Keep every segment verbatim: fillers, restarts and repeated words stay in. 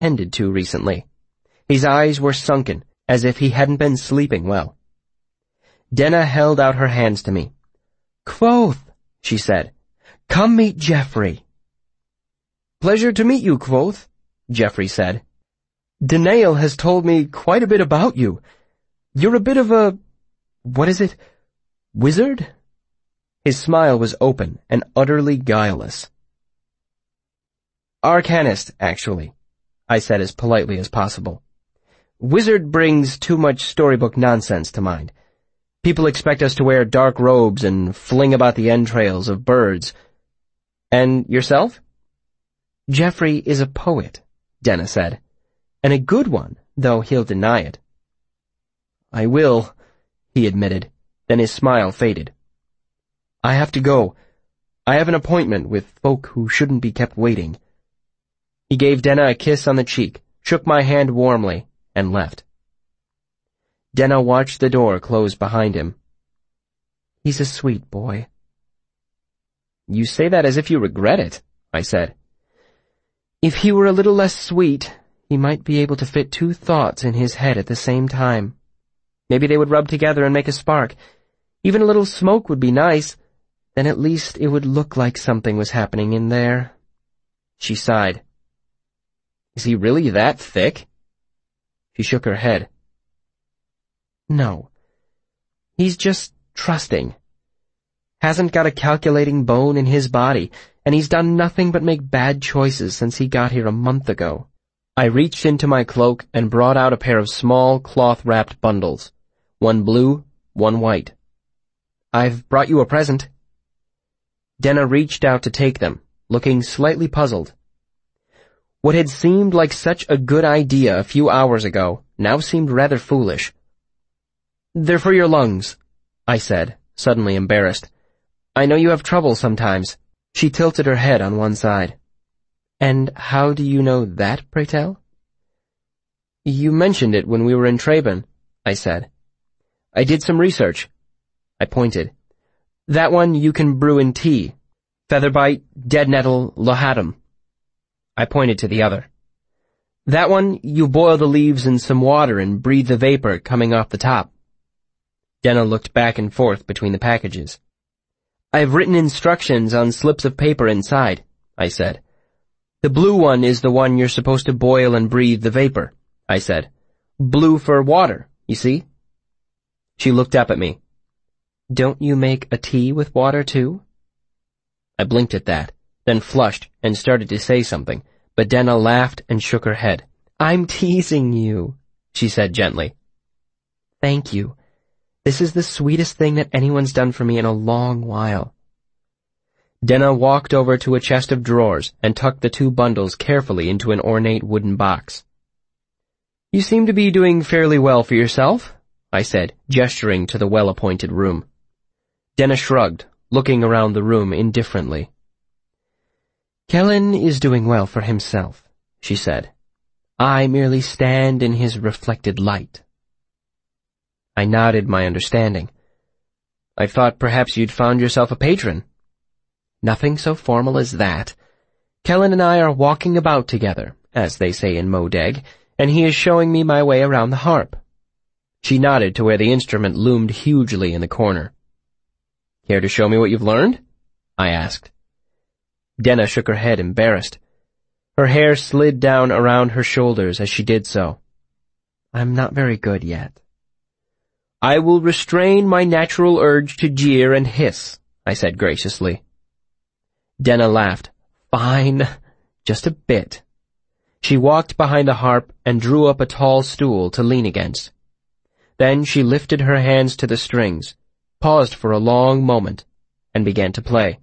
tended to recently. His eyes were sunken, as if he hadn't been sleeping well. Denna held out her hands to me. "Kvothe," she said. "Come meet Geoffrey." "Pleasure to meet you, Kvothe," Geoffrey said. "Danail has told me quite a bit about you. You're a bit of a... what is it? Wizard?" His smile was open and utterly guileless. "Arcanist, actually," I said as politely as possible. "Wizard brings too much storybook nonsense to mind. People expect us to wear dark robes and fling about the entrails of birds. And yourself?" "Geoffrey is a poet," Denna said, "and a good one, though he'll deny it." "I will," he admitted, then his smile faded. "I have to go. I have an appointment with folk who shouldn't be kept waiting." He gave Denna a kiss on the cheek, shook my hand warmly, and left. Denna watched the door close behind him. "He's a sweet boy." "You say that as if you regret it," I said. "If he were a little less sweet, he might be able to fit two thoughts in his head at the same time. Maybe they would rub together and make a spark. Even a little smoke would be nice. Then at least it would look like something was happening in there." She sighed. "Is he really that thick?" She shook her head. "No. He's just trusting. Hasn't got a calculating bone in his body, and he's done nothing but make bad choices since he got here a month ago." I reached into my cloak and brought out a pair of small cloth-wrapped bundles, one blue, one white. "I've brought you a present." Denna reached out to take them, looking slightly puzzled. What had seemed like such a good idea a few hours ago now seemed rather foolish. "They're for your lungs," I said, suddenly embarrassed. "I know you have trouble sometimes." She tilted her head on one side. "And how do you know that, pray tell?" "You mentioned it when we were in Traben," I said. "I did some research." I pointed. "That one you can brew in tea. Featherbite, dead nettle, lohadum." I pointed to the other. "That one you boil the leaves in some water and breathe the vapor coming off the top." Denna looked back and forth between the packages. "I've written instructions on slips of paper inside," I said. "The blue one is the one you're supposed to boil and breathe the vapor," I said. "Blue for water, you see?" She looked up at me. "Don't you make a tea with water, too?" I blinked at that, then flushed and started to say something, but Denna laughed and shook her head. "I'm teasing you," she said gently. "Thank you. This is the sweetest thing that anyone's done for me in a long while." Denna walked over to a chest of drawers and tucked the two bundles carefully into an ornate wooden box. "You seem to be doing fairly well for yourself," I said, gesturing to the well-appointed room. Denna shrugged, looking around the room indifferently. "Kellen is doing well for himself," she said. "I merely stand in his reflected light." I nodded my understanding. "I thought perhaps you'd found yourself a patron." "Nothing so formal as that. Kellen and I are walking about together, as they say in Modeg, and he is showing me my way around the harp." She nodded to where the instrument loomed hugely in the corner. "Care to show me what you've learned?" I asked. Denna shook her head, embarrassed. Her hair slid down around her shoulders as she did so. "I'm not very good yet." "I will restrain my natural urge to jeer and hiss," I said graciously. Denna laughed. "Fine, just a bit." She walked behind the harp and drew up a tall stool to lean against. Then she lifted her hands to the strings, paused for a long moment, and began to play.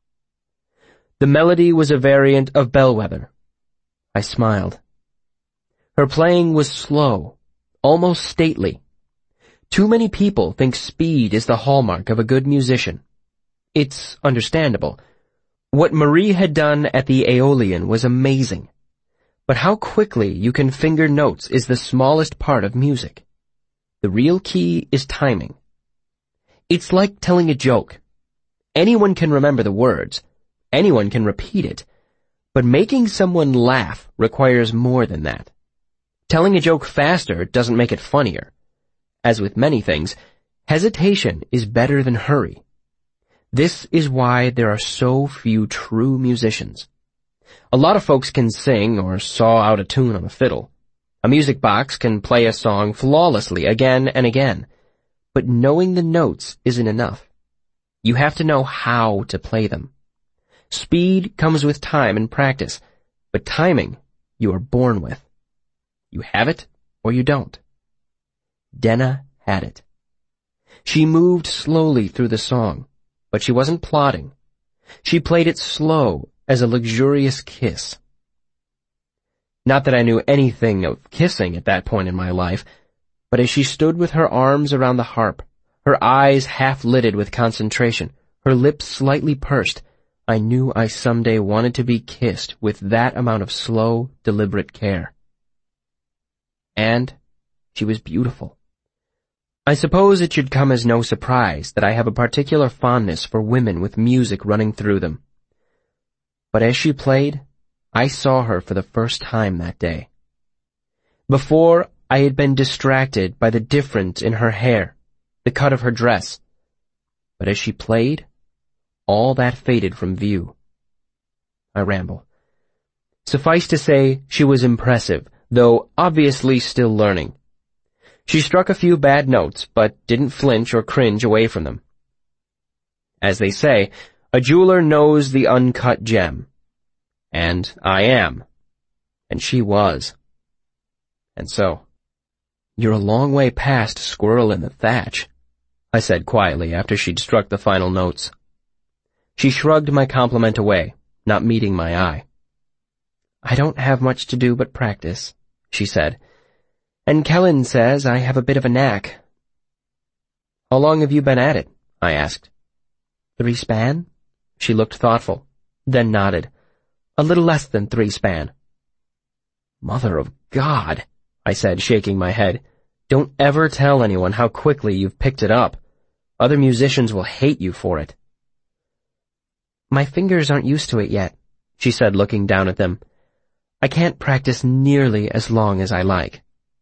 The melody was a variant of Bellwether. I smiled. Her playing was slow, almost stately. Too many people think speed is the hallmark of a good musician. It's understandable. What Marie had done at the Aeolian was amazing. But how quickly you can finger notes is the smallest part of music. The real key is timing. It's like telling a joke. Anyone can remember the words. Anyone can repeat it. But making someone laugh requires more than that. Telling a joke faster doesn't make it funnier. As with many things, hesitation is better than hurry. This is why there are so few true musicians. A lot of folks can sing or saw out a tune on a fiddle. A music box can play a song flawlessly again and again. But knowing the notes isn't enough. You have to know how to play them. Speed comes with time and practice, but timing you are born with. You have it or you don't. Denna had it. She moved slowly through the song, but she wasn't plodding. She played it slow as a luxurious kiss. Not that I knew anything of kissing at that point in my life, but as she stood with her arms around the harp, her eyes half-lidded with concentration, her lips slightly pursed, I knew I someday wanted to be kissed with that amount of slow, deliberate care. And she was beautiful. I suppose it should come as no surprise that I have a particular fondness for women with music running through them. But as she played, I saw her for the first time that day. Before, I had been distracted by the difference in her hair, the cut of her dress. But as she played, all that faded from view. I ramble. Suffice to say, she was impressive, though obviously still learning. She struck a few bad notes, but didn't flinch or cringe away from them. As they say, a jeweler knows the uncut gem. And I am. And she was. And so, "You're a long way past Squirrel in the Thatch," I said quietly after she'd struck the final notes. She shrugged my compliment away, not meeting my eye. "I don't have much to do but practice," she said. "And Kellen says I have a bit of a knack." "How long have you been at it?" I asked. "Three span?" She looked thoughtful, then nodded. "A little less than three span." "Mother of God," I said, shaking my head. "Don't ever tell anyone how quickly you've picked it up. Other musicians will hate you for it." "My fingers aren't used to it yet," she said, looking down at them. "I can't practice nearly as long as I like."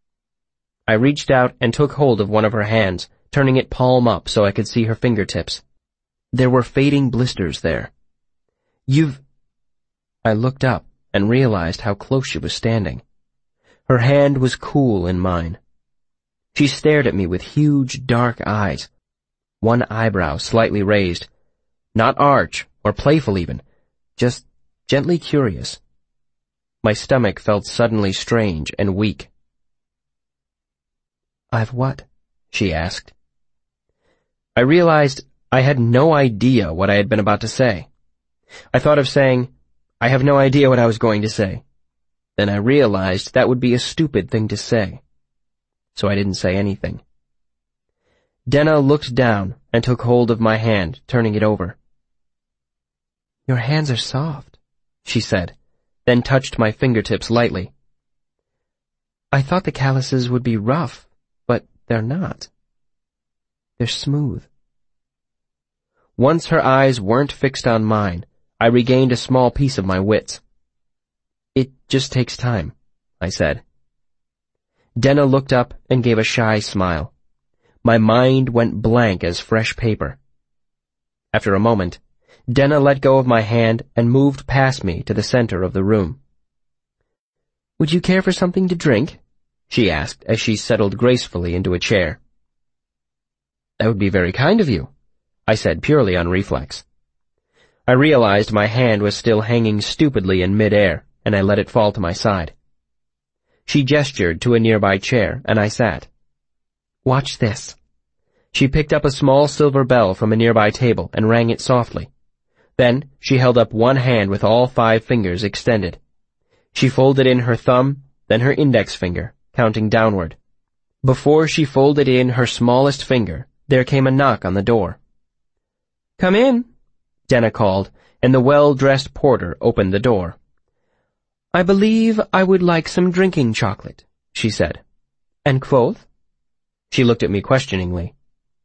I reached out and took hold of one of her hands, turning it palm up so I could see her fingertips. There were fading blisters there. "You've—" I looked up and realized how close she was standing. Her hand was cool in mine. She stared at me with huge, dark eyes, one eyebrow slightly raised, not arch or playful even, just gently curious. My stomach felt suddenly strange and weak. "I've what?" she asked. I realized I had no idea what I had been about to say. I thought of saying, "I have no idea what I was going to say." Then I realized that would be a stupid thing to say. So I didn't say anything. Denna looked down and took hold of my hand, turning it over. "Your hands are soft," she said, then touched my fingertips lightly. "I thought the calluses would be rough, but they're not. They're smooth." Once her eyes weren't fixed on mine, I regained a small piece of my wits. "It just takes time," I said. Denna looked up and gave a shy smile. My mind went blank as fresh paper. After a moment, Denna let go of my hand and moved past me to the center of the room. "Would you care for something to drink?" she asked as she settled gracefully into a chair. "That would be very kind of you," I said purely on reflex. I realized my hand was still hanging stupidly in midair, and I let it fall to my side. She gestured to a nearby chair, and I sat. "Watch this." She picked up a small silver bell from a nearby table and rang it softly. Then she held up one hand with all five fingers extended. She folded in her thumb, then her index finger, counting downward. Before she folded in her smallest finger, there came a knock on the door. "Come in," Denna called, and the well-dressed porter opened the door. "I believe I would like some drinking chocolate," she said. "And quoth?" She looked at me questioningly.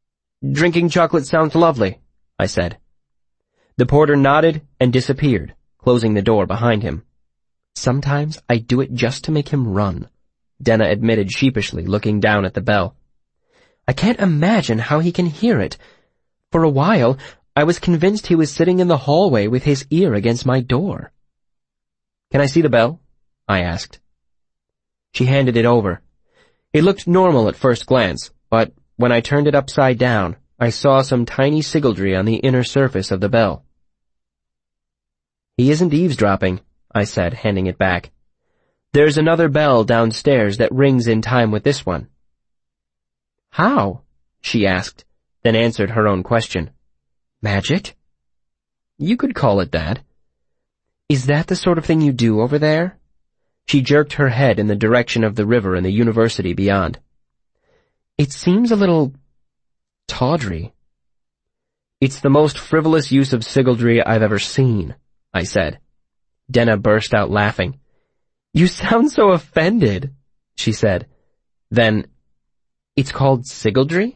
"Drinking chocolate sounds lovely," I said. The porter nodded and disappeared, closing the door behind him. "Sometimes I do it just to make him run," Denna admitted sheepishly, looking down at the bell. "I can't imagine how he can hear it. For a while, I was convinced he was sitting in the hallway with his ear against my door." "Can I see the bell?" I asked. She handed it over. It looked normal at first glance, but when I turned it upside down, I saw some tiny sigildry on the inner surface of the bell. "He isn't eavesdropping," I said, handing it back. "There's another bell downstairs that rings in time with this one." "How?" she asked, then answered her own question. "Magic?" "You could call it that." "Is that the sort of thing you do over there?" She jerked her head in the direction of the river and the university beyond. "It seems a little tawdry." "It's the most frivolous use of sigildry I've ever seen," I said. Denna burst out laughing. "You sound so offended," she said. Then, "It's called sigildry?"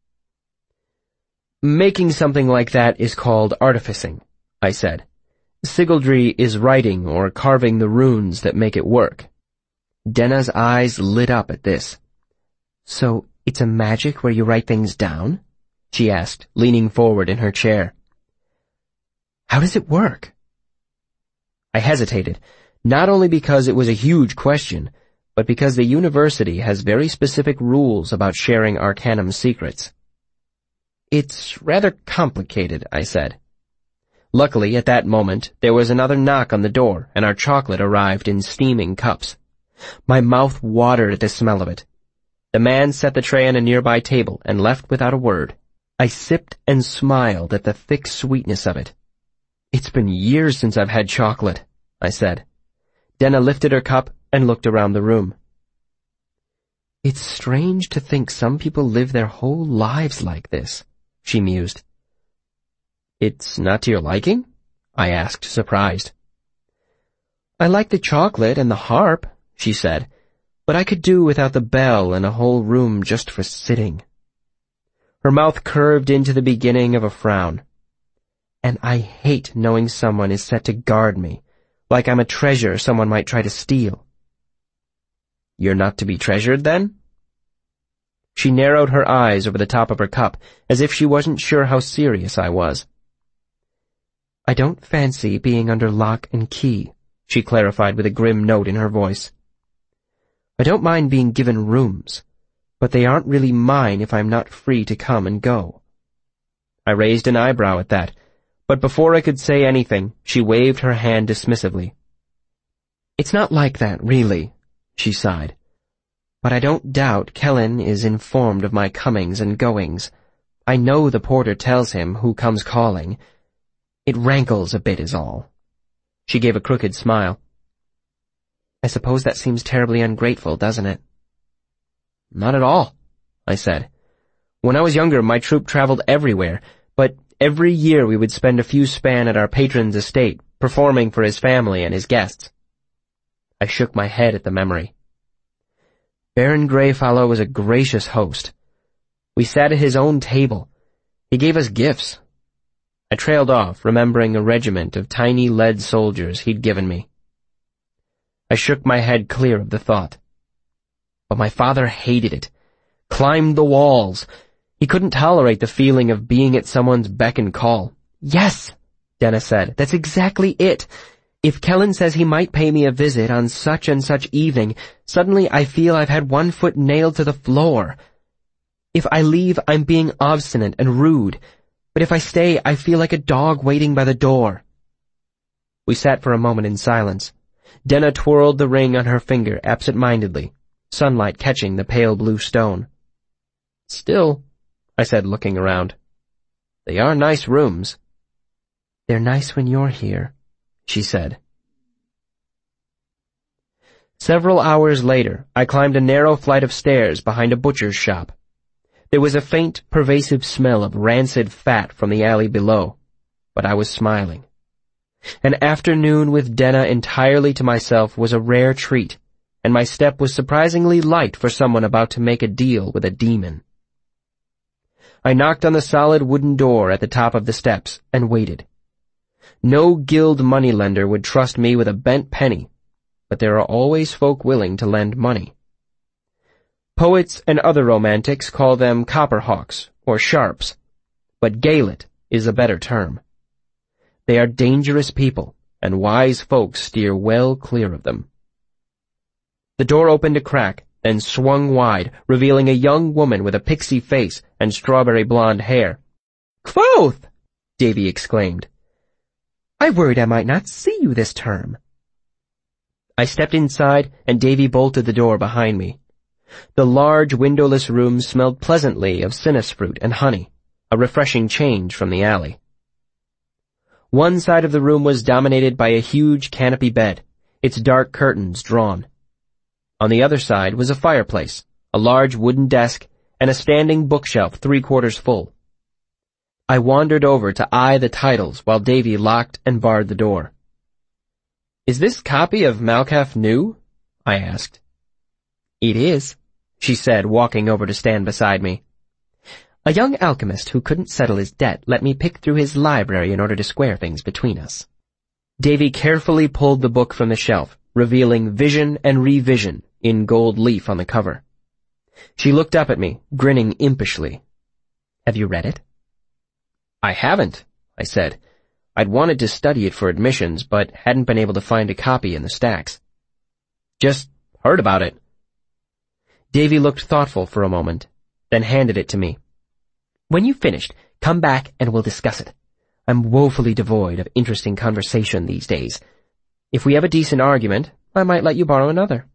"Making something like that is called artificing," I said. "Sigildry is writing or carving the runes that make it work." Denna's eyes lit up at this. "So it's a magic where you write things down?" she asked, leaning forward in her chair. "How does it work?" I hesitated, not only because it was a huge question, but because the university has very specific rules about sharing Arcanum secrets. "It's rather complicated," I said. Luckily, at that moment, there was another knock on the door, and our chocolate arrived in steaming cups. My mouth watered at the smell of it. The man set the tray on a nearby table and left without a word. I sipped and smiled at the thick sweetness of it. "It's been years since I've had chocolate," I said. Denna lifted her cup and looked around the room. "It's strange to think some people live their whole lives like this," she mused. "It's not to your liking?" I asked, surprised. "I like the chocolate and the harp," she said, "but I could do without the bell and a whole room just for sitting." Her mouth curved into the beginning of a frown. "And I hate knowing someone is set to guard me, like I'm a treasure someone might try to steal." "You're not to be treasured, then?" She narrowed her eyes over the top of her cup, as if she wasn't sure how serious I was. "I don't fancy being under lock and key," she clarified with a grim note in her voice. "I don't mind being given rooms, but they aren't really mine if I'm not free to come and go." I raised an eyebrow at that, but before I could say anything, she waved her hand dismissively. "It's not like that, really," she sighed. "But I don't doubt Kellen is informed of my comings and goings. I know the porter tells him who comes calling. It rankles a bit is all." She gave a crooked smile. "I suppose that seems terribly ungrateful, doesn't it?" "Not at all," I said. "When I was younger, my troupe traveled everywhere, but every year we would spend a few span at our patron's estate, performing for his family and his guests." I shook my head at the memory. Baron Greyfellow was a gracious host. We sat at his own table. He gave us gifts. I trailed off, remembering a regiment of tiny lead soldiers he'd given me. I shook my head clear of the thought. But my father hated it. Climbed the walls. He couldn't tolerate the feeling of being at someone's beck and call. "Yes," Denna said, "that's exactly it. If Kellen says he might pay me a visit on such and such evening, suddenly I feel I've had one foot nailed to the floor. If I leave, I'm being obstinate and rude, but if I stay, I feel like a dog waiting by the door." We sat for a moment in silence. Denna twirled the ring on her finger absent-mindedly, sunlight catching the pale blue stone. "Still," I said, looking around, "they are nice rooms." "They're nice when you're here," she said. Several hours later, I climbed a narrow flight of stairs behind a butcher's shop. There was a faint, pervasive smell of rancid fat from the alley below, but I was smiling. An afternoon with Denna entirely to myself was a rare treat, and my step was surprisingly light for someone about to make a deal with a demon. I knocked on the solid wooden door at the top of the steps and waited. No guild moneylender would trust me with a bent penny, but there are always folk willing to lend money. Poets and other romantics call them copperhawks or sharps, but Gaelet is a better term. They are dangerous people, and wise folks steer well clear of them. The door opened a crack, then swung wide, revealing a young woman with a pixie face and strawberry blonde hair. "Quoth!" Davy exclaimed. "I worried I might not see you this term." I stepped inside, and Davy bolted the door behind me. The large, windowless room smelled pleasantly of cinnus fruit and honey, a refreshing change from the alley. One side of the room was dominated by a huge canopy bed, its dark curtains drawn. On the other side was a fireplace, a large wooden desk, and a standing bookshelf three-quarters full. I wandered over to eye the titles while Davy locked and barred the door. "Is this copy of Malkath new?" I asked. "It is," she said, walking over to stand beside me. "A young alchemist who couldn't settle his debt let me pick through his library in order to square things between us." Davy carefully pulled the book from the shelf, revealing Vision and Revision in gold leaf on the cover. She looked up at me, grinning impishly. "Have you read it?" "I haven't," I said. I'd wanted to study it for admissions, but hadn't been able to find a copy in the stacks. "Just heard about it." Davy looked thoughtful for a moment, then handed it to me. "When you've finished, come back and we'll discuss it. I'm woefully devoid of interesting conversation these days. If we have a decent argument, I might let you borrow another."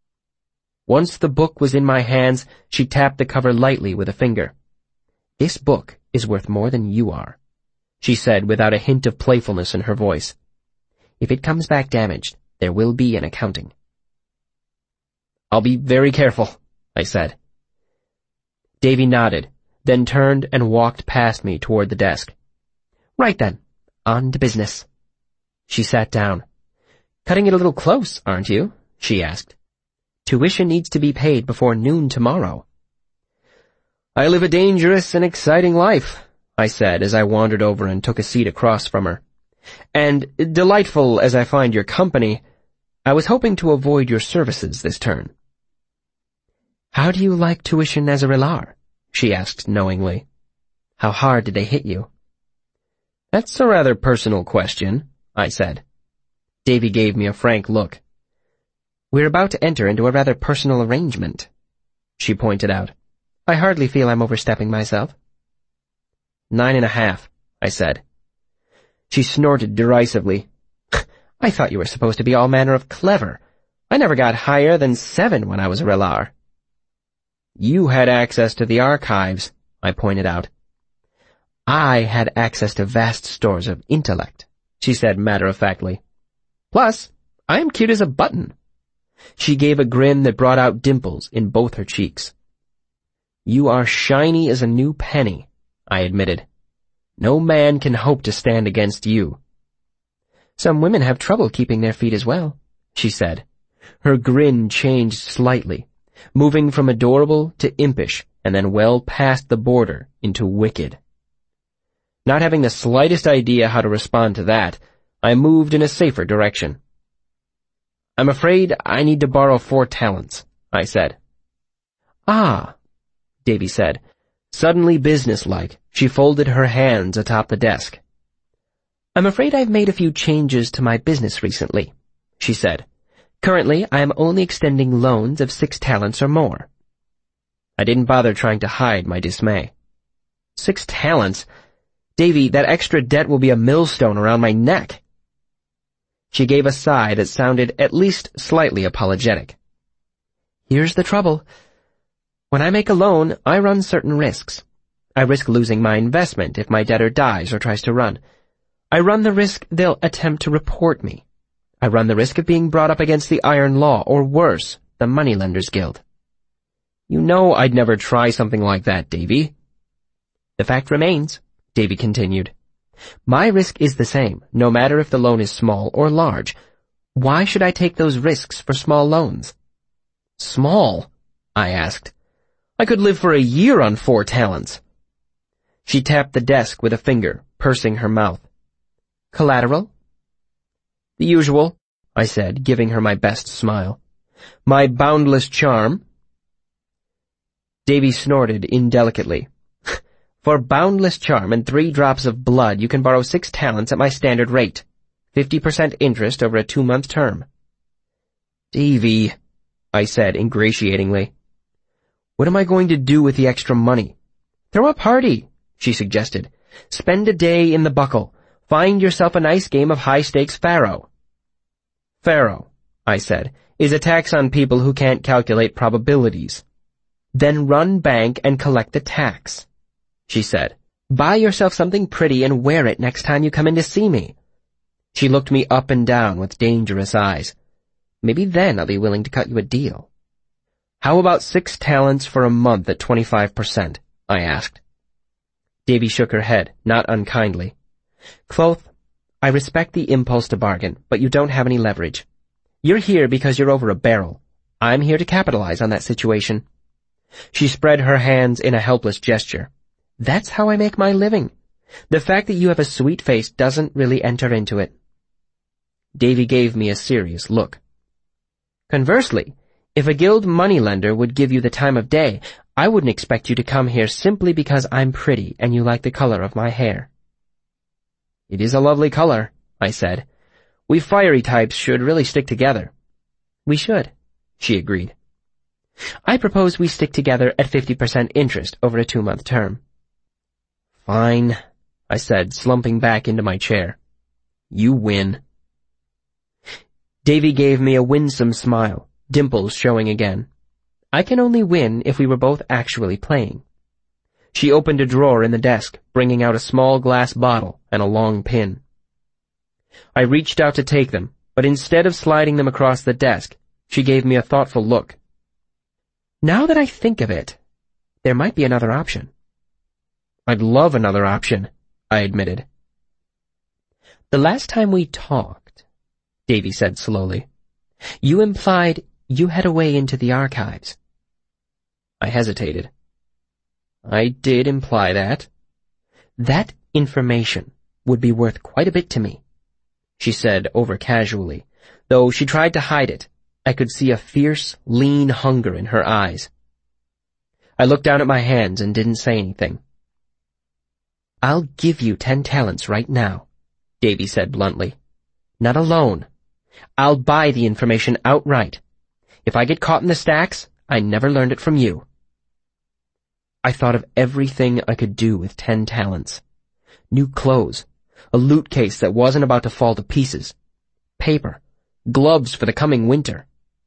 Once the book was in my hands, she tapped the cover lightly with a finger. "This book is worth more than you are," she said without a hint of playfulness in her voice. "If it comes back damaged, there will be an accounting." "I'll be very careful," I said. Davy nodded, then turned and walked past me toward the desk. "Right then, on to business." She sat down. "Cutting it a little close, aren't you?" she asked. "Tuition needs to be paid before noon tomorrow." "I live a dangerous and exciting life," I said as I wandered over and took a seat across from her. "And delightful as I find your company, I was hoping to avoid your services this turn." "How do you like tuition as a Relar?" she asked knowingly. "How hard did they hit you?" "That's a rather personal question," I said. Davy gave me a frank look. "We're about to enter into a rather personal arrangement," she pointed out. "I hardly feel I'm overstepping myself." "Nine and a half," I said. She snorted derisively. "I thought you were supposed to be all manner of clever. I never got higher than seven when I was a Relar." "You had access to the archives," I pointed out. "I had access to vast stores of intellect," she said matter-of-factly. "Plus, I am cute as a button." She gave a grin that brought out dimples in both her cheeks. "You are shiny as a new penny," I admitted. "No man can hope to stand against you." "Some women have trouble keeping their feet as well," she said. Her grin changed slightly, moving from adorable to impish, and then well past the border into wicked. Not having the slightest idea how to respond to that, I moved in a safer direction. "I'm afraid I need to borrow four talents," I said. "Ah," Davy said. Suddenly businesslike, she folded her hands atop the desk. "I'm afraid I've made a few changes to my business recently," she said. "Currently, I am only extending loans of six talents or more." I didn't bother trying to hide my dismay. Six talents? Davy, that extra debt will be a millstone around my neck." She gave a sigh that sounded at least slightly apologetic. "Here's the trouble. When I make a loan, I run certain risks. I risk losing my investment if my debtor dies or tries to run. I run the risk they'll attempt to report me. I run the risk of being brought up against the iron law, or worse, the Moneylenders Guild." "You know I'd never try something like that, Davy." "The fact remains," Davy continued. "My risk is the same, no matter if the loan is small or large. Why should I take those risks for small loans?" "Small?" I asked. "I could live for a year on four talents." She tapped the desk with a finger, pursing her mouth. Collateral? The usual, I said, giving her my best smile. My boundless charm. Davy snorted indelicately. For boundless charm and three drops of blood, you can borrow six talents at my standard rate. Fifty percent interest over a two-month term. Davy, I said ingratiatingly. What am I going to do with the extra money? Throw a party, she suggested. Spend a day in the buckle. Find yourself a nice game of high-stakes faro. Faro, I said, is a tax on people who can't calculate probabilities. Then run bank and collect the tax, she said. Buy yourself something pretty and wear it next time you come in to see me. She looked me up and down with dangerous eyes. Maybe then I'll be willing to cut you a deal. How about six talents for a month at twenty-five percent? I asked. Davy shook her head, not unkindly. Cloth, I respect the impulse to bargain, but you don't have any leverage. You're here because you're over a barrel. I'm here to capitalize on that situation. She spread her hands in a helpless gesture. That's how I make my living. The fact that you have a sweet face doesn't really enter into it. Davy gave me a serious look. Conversely, if a guild moneylender would give you the time of day, I wouldn't expect you to come here simply because I'm pretty and you like the color of my hair. It is a lovely color, I said. We fiery types should really stick together. We should, she agreed. I propose we stick together at fifty percent interest over a two-month term. Fine, I said, slumping back into my chair. You win. Davy gave me a winsome smile, dimples showing again. I can only win if we were both actually playing. She opened a drawer in the desk, bringing out a small glass bottle and a long pin. I reached out to take them, but instead of sliding them across the desk, she gave me a thoughtful look. Now that I think of it, there might be another option. I'd love another option, I admitted. The last time we talked, Davy said slowly, you implied you had a way into the archives. I hesitated. I did imply that. That information would be worth quite a bit to me, she said over-casually. Though she tried to hide it, I could see a fierce, lean hunger in her eyes. I looked down at my hands and didn't say anything. I'll give you ten talents right now, Davy said bluntly. Not a loan. I'll buy the information outright. If I get caught in the stacks, I never learned it from you. I thought of everything I could do with ten talents. New clothes, a loot case that wasn't about to fall to pieces, paper, gloves for the coming winter.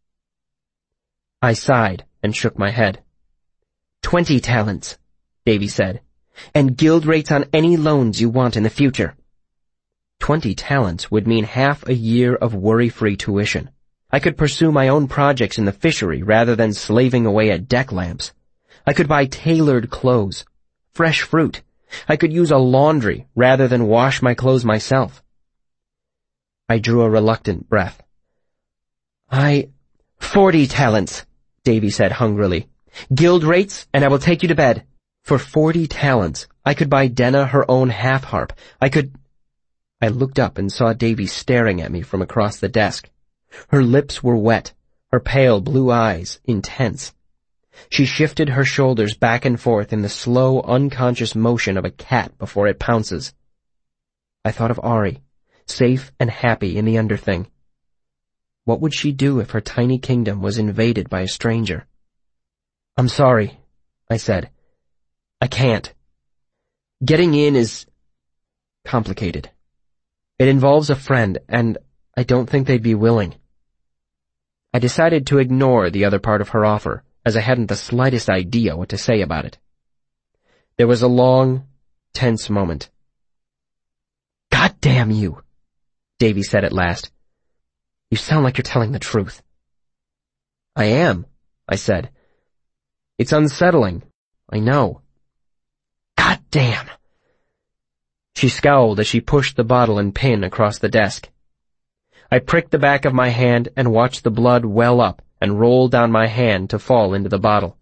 I sighed and shook my head. Twenty talents, Davy said, and guild rates on any loans you want in the future. Twenty talents would mean half a year of worry-free tuition. I could pursue my own projects in the fishery rather than slaving away at deck lamps. I could buy tailored clothes, fresh fruit. I could use a laundry rather than wash my clothes myself. I drew a reluctant breath. I... Forty talents, Davy said hungrily. Guild rates, and I will take you to bed. For forty talents, I could buy Denna her own half-harp. I could... I looked up and saw Davy staring at me from across the desk. Her lips were wet, her pale blue eyes intense. She shifted her shoulders back and forth in the slow, unconscious motion of a cat before it pounces. I thought of Ari, safe and happy in the Underthing. What would she do if her tiny kingdom was invaded by a stranger? I'm sorry, I said. I can't. Getting in is complicated. It involves a friend, and I don't think they'd be willing. I decided to ignore the other part of her offer, as I hadn't the slightest idea what to say about it. There was a long, tense moment. God damn you, Davy said at last. You sound like you're telling the truth. I am, I said. It's unsettling, I know. God damn. She scowled as she pushed the bottle and pin across the desk. I pricked the back of my hand and watched the blood well up and roll down my hand to fall into the bottle.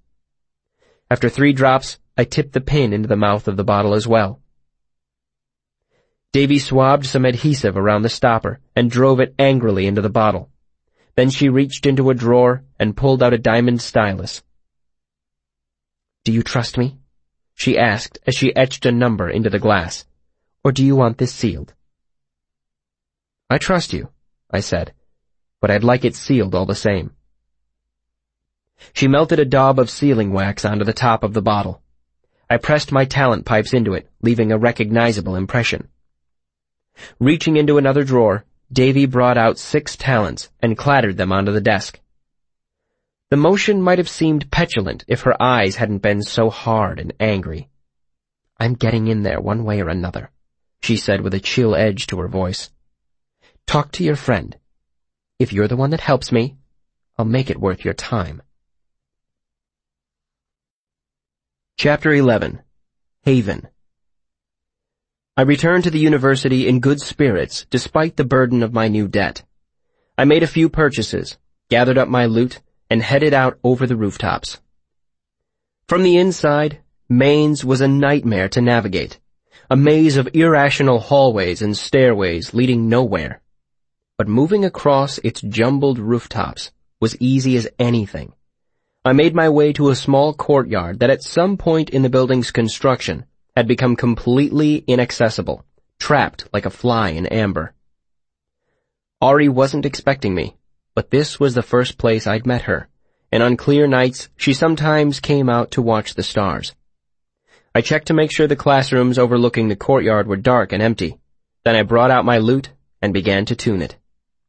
After three drops, I tipped the pin into the mouth of the bottle as well. Davy swabbed some adhesive around the stopper and drove it angrily into the bottle. Then she reached into a drawer and pulled out a diamond stylus. "Do you trust me?" she asked as she etched a number into the glass. "Or do you want this sealed?" "I trust you," I said, "but I'd like it sealed all the same." She melted a daub of sealing wax onto the top of the bottle. I pressed my talent pipes into it, leaving a recognizable impression. Reaching into another drawer, Davy brought out six talents and clattered them onto the desk. The motion might have seemed petulant if her eyes hadn't been so hard and angry. "I'm getting in there one way or another," she said with a chill edge to her voice. "Talk to your friend. If you're the one that helps me, I'll make it worth your time." Chapter eleven. Haven. I returned to the university in good spirits despite the burden of my new debt. I made a few purchases, gathered up my loot, and headed out over the rooftops. From the inside, Mainz was a nightmare to navigate, a maze of irrational hallways and stairways leading nowhere. But moving across its jumbled rooftops was easy as anything. I made my way to a small courtyard that at some point in the building's construction had become completely inaccessible, trapped like a fly in amber. Ari wasn't expecting me, but this was the first place I'd met her, and on clear nights she sometimes came out to watch the stars. I checked to make sure the classrooms overlooking the courtyard were dark and empty. Then I brought out my lute and began to tune it.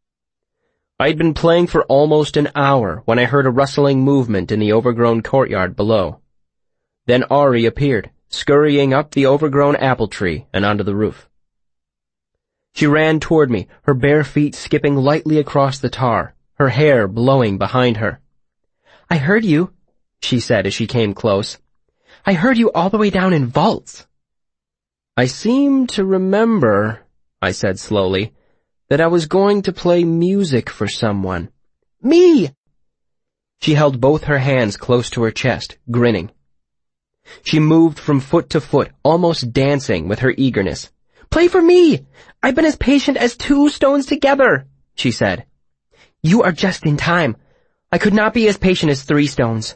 I'd been playing for almost an hour when I heard a rustling movement in the overgrown courtyard below. Then Ari appeared, scurrying up the overgrown apple tree and onto the roof. She ran toward me, her bare feet skipping lightly across the tar, her hair blowing behind her. "I heard you," she said as she came close. "I heard you all the way down in vaults." "I seem to remember," I said slowly, "that I was going to play music for someone." "Me!" She held both her hands close to her chest, grinning. She moved from foot to foot, almost dancing with her eagerness. "Play for me! I've been as patient as two stones together," she said. "You are just in time. I could not be as patient as three stones."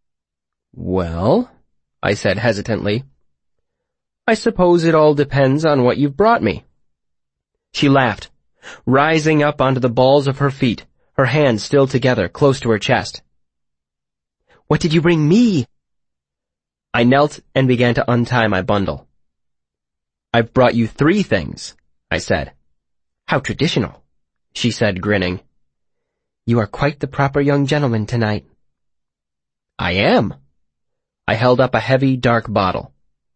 "Well," I said hesitantly, "I suppose it all depends on what you've brought me." She laughed, rising up onto the balls of her feet, her hands still together, close to her chest. "What did you bring me?" I knelt and began to untie my bundle. "I've brought you three things," I said. "How traditional," she said, grinning. "You are quite the proper young gentleman tonight." "I am." I held up a heavy, dark bottle.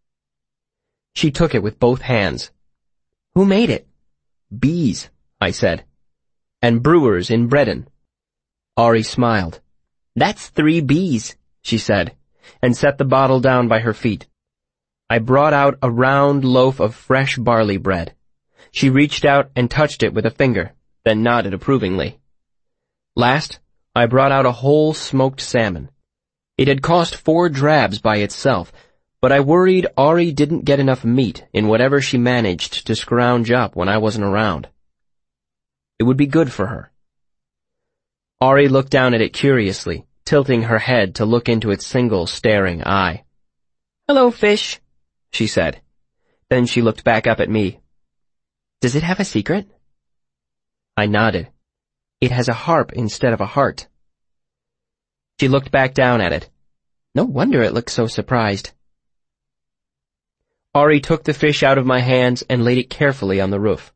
She took it with both hands. "Who made it?" "Bees," I said. "And brewers in Bredon." Ari smiled. "That's three bees," she said, and set the bottle down by her feet. I brought out a round loaf of fresh barley bread. She reached out and touched it with a finger, then nodded approvingly. Last, I brought out a whole smoked salmon. It had cost four drabs by itself, but I worried Ari didn't get enough meat in whatever she managed to scrounge up when I wasn't around. It would be good for her. Ari looked down at it curiously, tilting her head to look into its single staring eye. "Hello, fish," she said. Then she looked back up at me. "Does it have a secret?" I nodded. "It has a harp instead of a heart." She looked back down at it. No wonder it looked so surprised. Ari took the fish out of my hands and laid it carefully on the roof.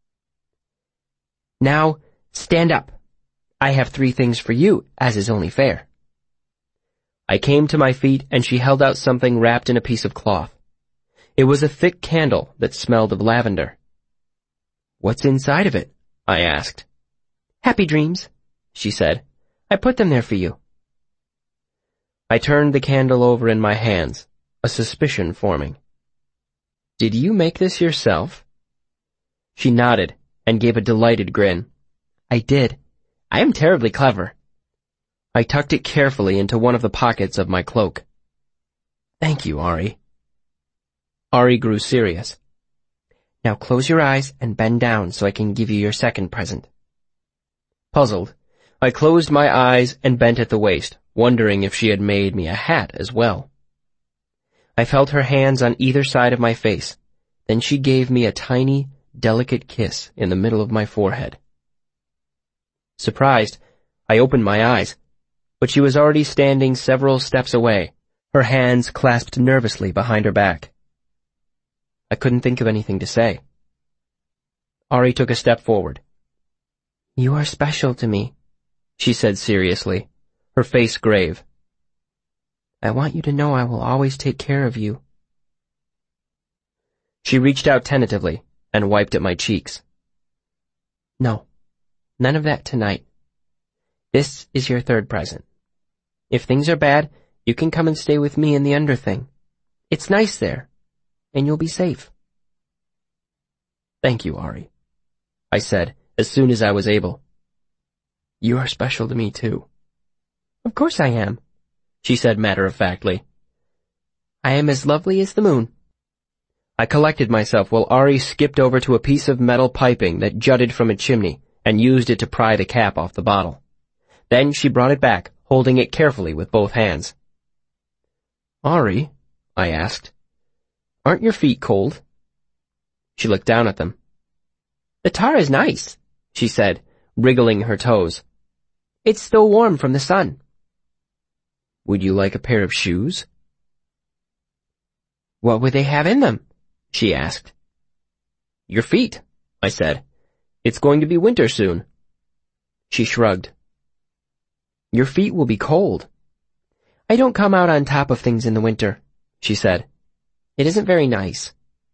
"Now, stand up. I have three things for you, as is only fair." I came to my feet and she held out something wrapped in a piece of cloth. It was a thick candle that smelled of lavender. "What's inside of it?" I asked. "Happy dreams," she said. "I put them there for you." I turned the candle over in my hands, a suspicion forming. "Did you make this yourself?" She nodded and gave a delighted grin. "I did. I am terribly clever." I tucked it carefully into one of the pockets of my cloak. "Thank you, Ari." Ari grew serious. Now close your eyes and bend down so I can give you your second present. Puzzled, I closed my eyes and bent at the waist, wondering if she had made me a hat as well. I felt her hands on either side of my face. Then she gave me a tiny, delicate kiss in the middle of my forehead. Surprised, I opened my eyes, but she was already standing several steps away, her hands clasped nervously behind her back. I couldn't think of anything to say. Ari took a step forward. "You are special to me," she said seriously, her face grave. "I want you to know I will always take care of you." She reached out tentatively and wiped at my cheeks. "No, none of that tonight. This is your third present. If things are bad, you can come and stay with me in the underthing. It's nice there, and you'll be safe." "Thank you, Ari," I said as soon as I was able. "You are special to me, too." "Of course I am," she said matter-of-factly. "I am as lovely as the moon." I collected myself while Ari skipped over to a piece of metal piping that jutted from a chimney and used it to pry the cap off the bottle. Then she brought it back, holding it carefully with both hands. "Ari," I asked, "aren't your feet cold?" She looked down at them. "The tar is nice," she said, wriggling her toes. "It's still warm from the sun." "Would you like a pair of shoes?" "What would they have in them?" she asked. "Your feet," I said. "It's going to be winter soon." She shrugged. "Your feet will be cold." "I don't come out on top of things in the winter," she said. "It isn't very nice."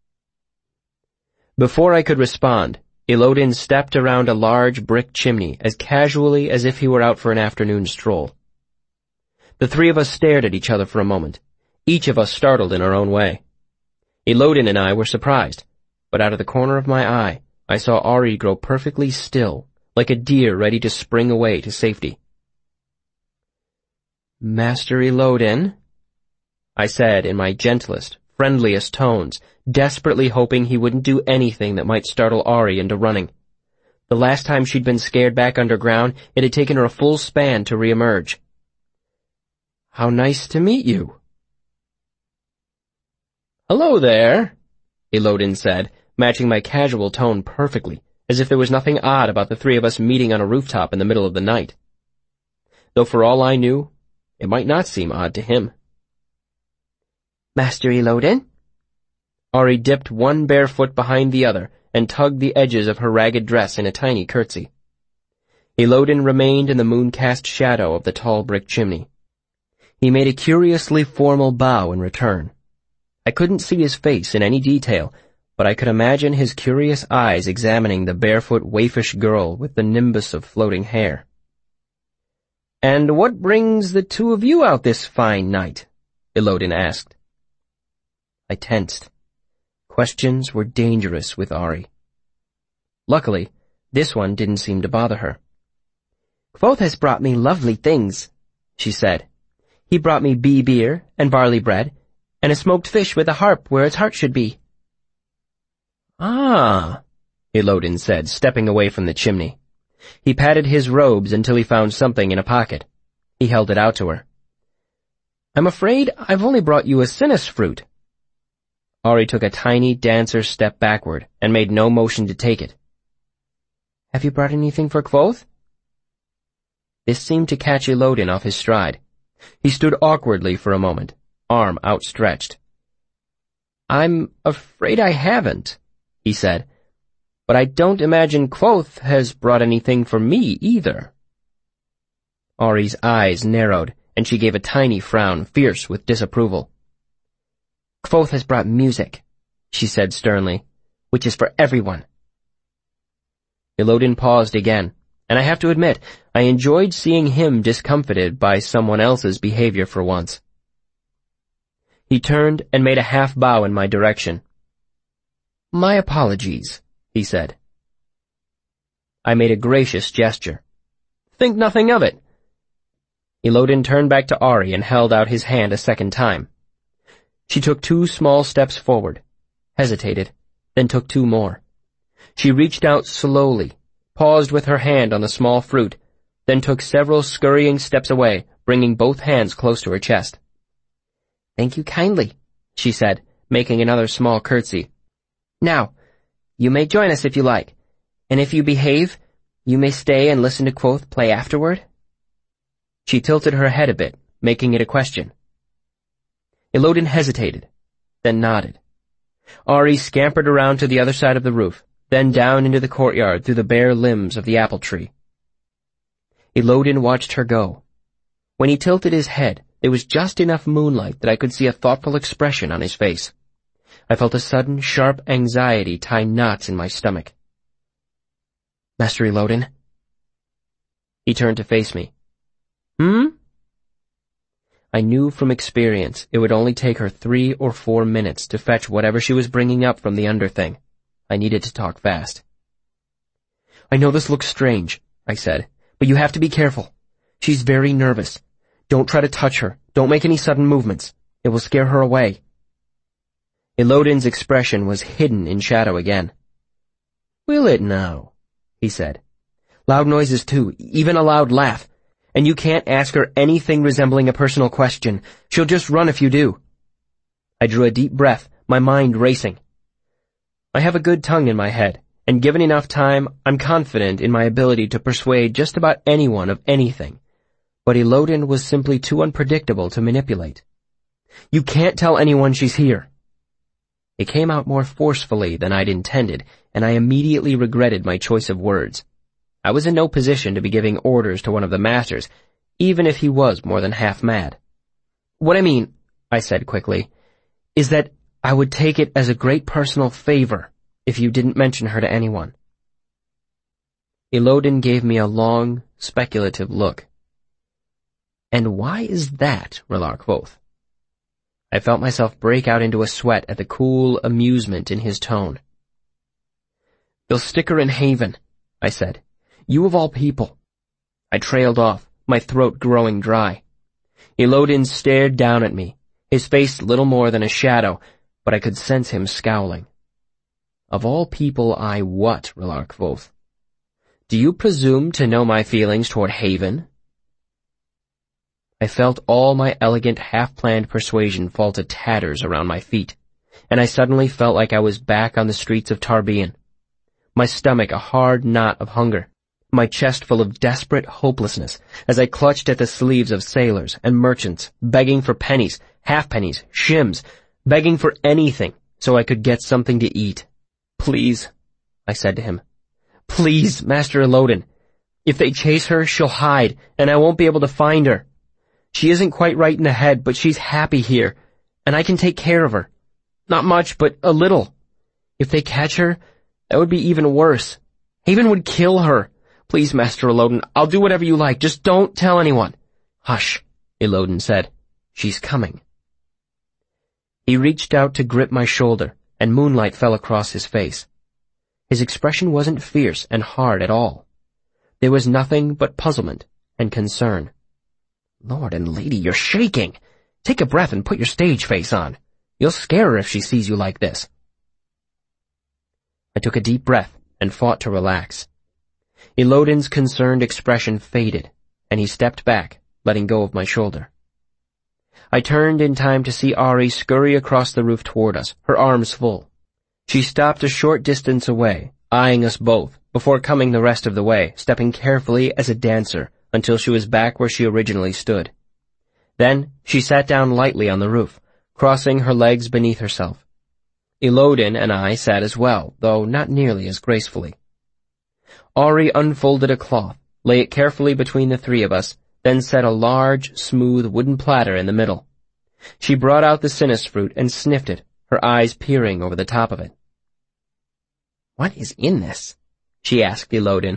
Before I could respond, Elodin stepped around a large brick chimney as casually as if he were out for an afternoon stroll. The three of us stared at each other for a moment, each of us startled in our own way. Elodin and I were surprised, but out of the corner of my eye, I saw Ari grow perfectly still, like a deer ready to spring away to safety. "Master Elodin," I said in my gentlest, friendliest tones, desperately hoping he wouldn't do anything that might startle Ari into running. The last time she'd been scared back underground, it had taken her a full span to reemerge. "How nice to meet you." "Hello there," Elodin said, matching my casual tone perfectly, as if there was nothing odd about the three of us meeting on a rooftop in the middle of the night. Though for all I knew, it might not seem odd to him. "Master Elodin?" Ari dipped one bare foot behind the other and tugged the edges of her ragged dress in a tiny curtsy. Elodin remained in the moon-cast shadow of the tall brick chimney. He made a curiously formal bow in return. I couldn't see his face in any detail, but I could imagine his curious eyes examining the barefoot waifish girl with the nimbus of floating hair. "And what brings the two of you out this fine night?" Elodin asked. I tensed. Questions were dangerous with Ari. Luckily, this one didn't seem to bother her. "Kvothe has brought me lovely things," she said. "He brought me bee beer and barley bread, and a smoked fish with a harp where its heart should be." "Ah," Elodin said, stepping away from the chimney. He patted his robes until he found something in a pocket. He held it out to her. "I'm afraid I've only brought you a sinus fruit." Ari took a tiny dancer step backward and made no motion to take it. "Have you brought anything for Kvothe?" This seemed to catch Elodin off his stride. He stood awkwardly for a moment, arm outstretched. "I'm afraid I haven't," he said, "but I don't imagine Kvothe has brought anything for me either." Ari's eyes narrowed, and she gave a tiny frown, fierce with disapproval. "Kvothe has brought music," she said sternly, "which is for everyone." Elodin paused again, and I have to admit, I enjoyed seeing him discomfited by someone else's behavior for once. He turned and made a half bow in my direction. "My apologies," he said. I made a gracious gesture. "Think nothing of it." Elodin turned back to Ari and held out his hand a second time. She took two small steps forward, hesitated, then took two more. She reached out slowly, paused with her hand on the small fruit, then took several scurrying steps away, bringing both hands close to her chest. "Thank you kindly," she said, making another small curtsy. "Now, you may join us if you like, and if you behave, you may stay and listen to Kvothe play afterward." She tilted her head a bit, making it a question. Elodin hesitated, then nodded. Ari scampered around to the other side of the roof, then down into the courtyard through the bare limbs of the apple tree. Elodin watched her go. When he tilted his head, there was just enough moonlight that I could see a thoughtful expression on his face. I felt a sudden, sharp anxiety tie knots in my stomach. "Master Elodin?" He turned to face me. "Hmm?" I knew from experience it would only take her three or four minutes to fetch whatever she was bringing up from the underthing. I needed to talk fast. "I know this looks strange," I said, "but you have to be careful. She's very nervous. Don't try to touch her. Don't make any sudden movements. It will scare her away." Elodin's expression was hidden in shadow again. "Will it now?" he said. "Loud noises too, even a loud laugh. And you can't ask her anything resembling a personal question. She'll just run if you do." I drew a deep breath, my mind racing. I have a good tongue in my head, and given enough time, I'm confident in my ability to persuade just about anyone of anything. But Elodin was simply too unpredictable to manipulate. "You can't tell anyone she's here." It came out more forcefully than I'd intended, and I immediately regretted my choice of words. I was in no position to be giving orders to one of the masters, even if he was more than half mad. "What I mean," I said quickly, "is that I would take it as a great personal favor if you didn't mention her to anyone." Elodin gave me a long, speculative look. "And why is that, R'hllor Kvothe?" I felt myself break out into a sweat at the cool amusement in his tone. "They'll stick her in Haven," I said. "You of all people." I trailed off, my throat growing dry. Elodin stared down at me, his face little more than a shadow, but I could sense him scowling. "Of all people I what, R'hllor Kvothe? Do you presume to know my feelings toward Haven?" I felt all my elegant, half-planned persuasion fall to tatters around my feet, and I suddenly felt like I was back on the streets of Tarbean. My stomach a hard knot of hunger, my chest full of desperate hopelessness as I clutched at the sleeves of sailors and merchants, begging for pennies, half-pennies, shims, begging for anything so I could get something to eat. "Please," I said to him. "Please, Master Elodin. If they chase her, she'll hide, and I won't be able to find her. She isn't quite right in the head, but she's happy here, and I can take care of her. Not much, but a little. If they catch her, that would be even worse. Haven would kill her. Please, Master Elodin, I'll do whatever you like. Just don't tell anyone." "Hush," Elodin said. "She's coming." He reached out to grip my shoulder, and moonlight fell across his face. His expression wasn't fierce and hard at all. There was nothing but puzzlement and concern. "Lord and Lady, you're shaking. Take a breath and put your stage face on. You'll scare her if she sees you like this." I took a deep breath and fought to relax. Elodin's concerned expression faded, and he stepped back, letting go of my shoulder. I turned in time to see Ari scurry across the roof toward us, her arms full. She stopped a short distance away, eyeing us both, before coming the rest of the way, stepping carefully as a dancer until she was back where she originally stood. Then she sat down lightly on the roof, crossing her legs beneath herself. Elodin and I sat as well, though not nearly as gracefully. Ari unfolded a cloth, lay it carefully between the three of us, then set a large, smooth wooden platter in the middle. She brought out the sinus fruit and sniffed it, her eyes peering over the top of it. "What is in this?" she asked Elodin.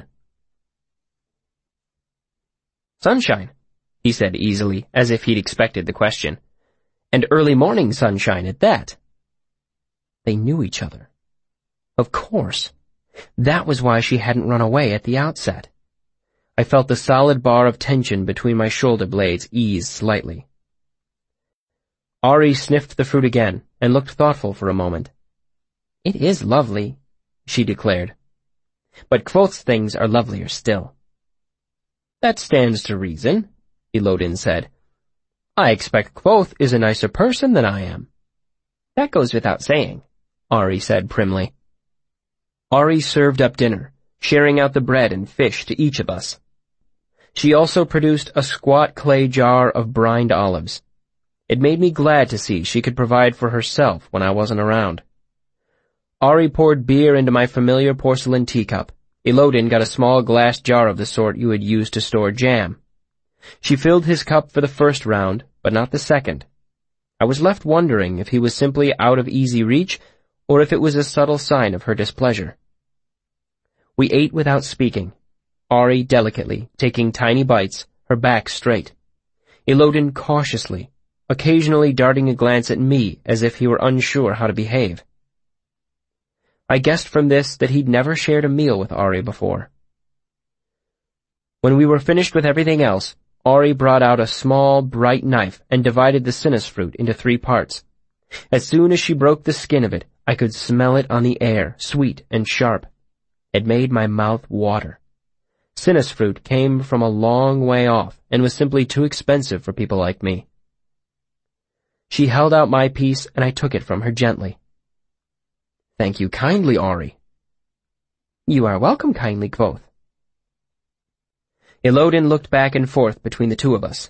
"Sunshine," he said easily, as if he'd expected the question. "And early morning sunshine at that." They knew each other. Of course. That was why she hadn't run away at the outset. I felt the solid bar of tension between my shoulder blades ease slightly. Ari sniffed the fruit again and looked thoughtful for a moment. "It is lovely," she declared. "But Kvothe's things are lovelier still." "That stands to reason," Elodin said. "I expect Kvothe is a nicer person than I am." "That goes without saying," Ari said primly. Ari served up dinner, sharing out the bread and fish to each of us. She also produced a squat clay jar of brined olives. It made me glad to see she could provide for herself when I wasn't around. Ari poured beer into my familiar porcelain teacup. Elodin got a small glass jar of the sort you would use to store jam. She filled his cup for the first round, but not the second. I was left wondering if he was simply out of easy reach, or if it was a subtle sign of her displeasure. We ate without speaking, Ari delicately, taking tiny bites, her back straight. Elodin cautiously, occasionally darting a glance at me as if he were unsure how to behave. I guessed from this that he'd never shared a meal with Ari before. When we were finished with everything else, Ari brought out a small, bright knife and divided the sinus fruit into three parts. As soon as she broke the skin of it, I could smell it on the air, sweet and sharp. It made my mouth water. Sinus fruit came from a long way off and was simply too expensive for people like me. She held out my piece and I took it from her gently. "Thank you kindly, Ari." "You are welcome kindly, Kvothe." Elodin looked back and forth between the two of us.